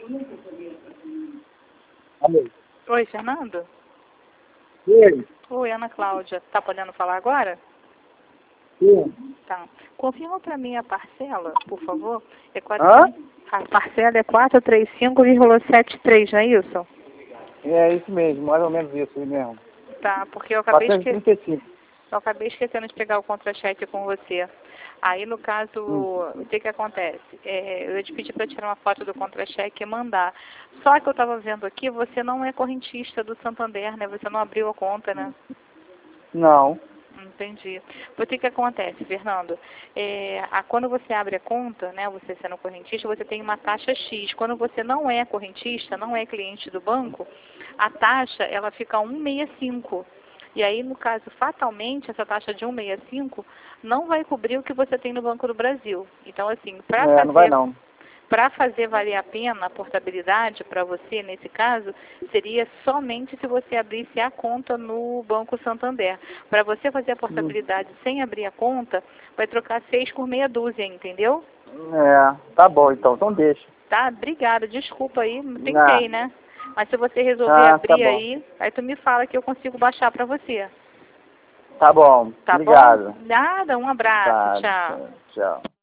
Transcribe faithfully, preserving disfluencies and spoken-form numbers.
Alô? Oi, Fernando? Oi. Oi, Ana Cláudia. Tá podendo falar agora? Sim. Tá. Confirma para mim a parcela, por favor. É quatro... Hã? A parcela é quatrocentos e trinta e cinco vírgula setenta e três, não é isso? É isso mesmo, mais ou menos isso aí mesmo. Tá, porque eu acabei, esque... quatrocentos e trinta e cinco. eu acabei esquecendo de pegar o contra-cheque com você. Aí, no caso, Hum. o que que acontece? É, eu ia te pedir para tirar uma foto do contra-cheque e mandar. Só que eu estava vendo aqui, você não é correntista do Santander, né? Você não abriu a conta, né? Não. Entendi. O que que acontece, Fernando? É, a, quando você abre a conta, né, você sendo correntista, você tem uma taxa X. Quando você não é correntista, não é cliente do banco, a taxa ela fica um vírgula sessenta e cinco. E aí, no caso, fatalmente, essa taxa de um vírgula sessenta e cinco não vai cobrir o que você tem no Banco do Brasil. Então, assim, para É, não vai fazer... não. Para fazer valer a pena a portabilidade para você, nesse caso, seria somente se você abrisse a conta no Banco Santander. Para você fazer a Hum. portabilidade sem abrir a conta, vai trocar seis por meia dúzia, entendeu? É, tá bom então, então deixa. Tá? Obrigada. Desculpa aí, Ah, tentei, né? Mas se você resolver ah, tá abrir bom. aí, aí tu me fala que eu consigo baixar para você. Tá bom, Tá bom? obrigado. Nada, um abraço. Tá, Tchau. tchau.